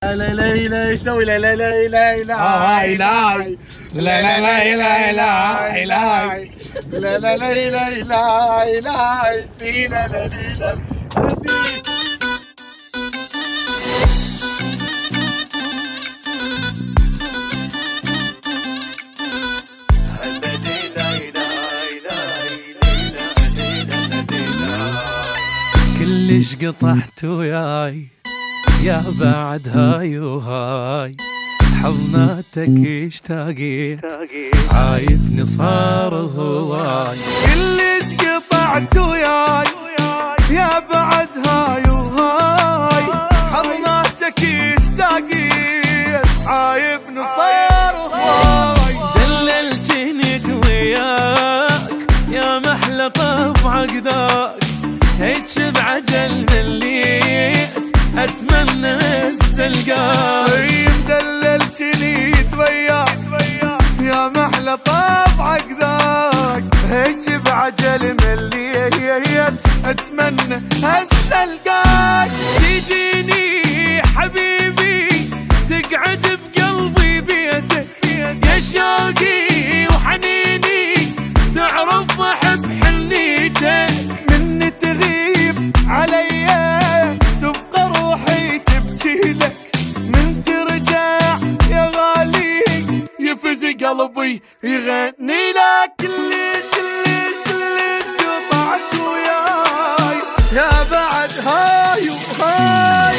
لا لا لا لا يسوي لا لا لا لا لا لا لا لا لا لا لا لا لا لا لا لا لا. كلش قطعت وياي يا بعد هاي وهاي، حضناتك اشتاقيت عايفني صار هواي. كلش قطعت وياي يا بعد هاي وهاي، حضناتك اشتاقيت عايفني صار هواي. دللتني وياك يا محلى طبعك ذاك، هيج بعجل دليت اتمنى هسه القاك. مدللتني وياك يا محلى طبعك ذاك، هيج بعجل مليت اتمنى هسه القاك. تجيني حبيبي تقعد بقلبي بيتك، يا شوقي وحنيني تعرف احب حنيتك. من تغيب عليا تبقى روحي تبكي لك، من ترجع يا غالي يفز قلبي يغني لك. كلش كلش كلش قطعت وياي يا بعد هاي وهاي.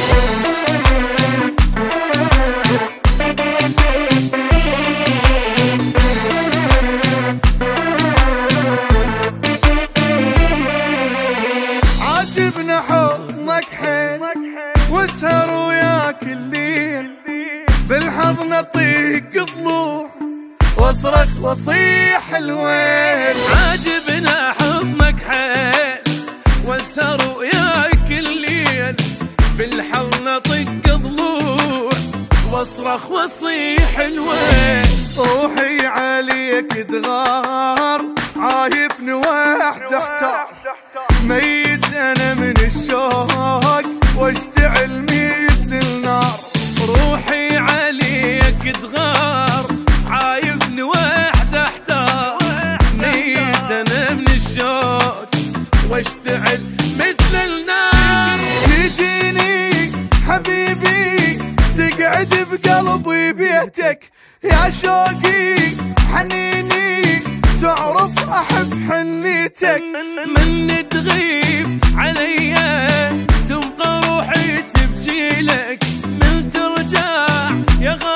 عاجبنا حضنك حيل واسهر وياك الليل، بالحضن اطيق ضلوع واصرخ واصيح الويل. عاجبنا حضنك حيل واسهر وياك الليل، بالحضن اطق ضلوع واصرخ واصيح الويل. روحي عليك تغار عايفني وحد احتار، ميت انا من الشوق واشتعل مثل النار. روحي عليك تغار عايفني وحد احتار، ميت انا من الشوق واشتعل مثل النار. تجيني حبيبي تقعد بقلبي بيتك، يا شوقي حنيني تعرف احب حنيتك. من تغيب عليا تبقى روحي تبكي لك، من ترجع يا غالي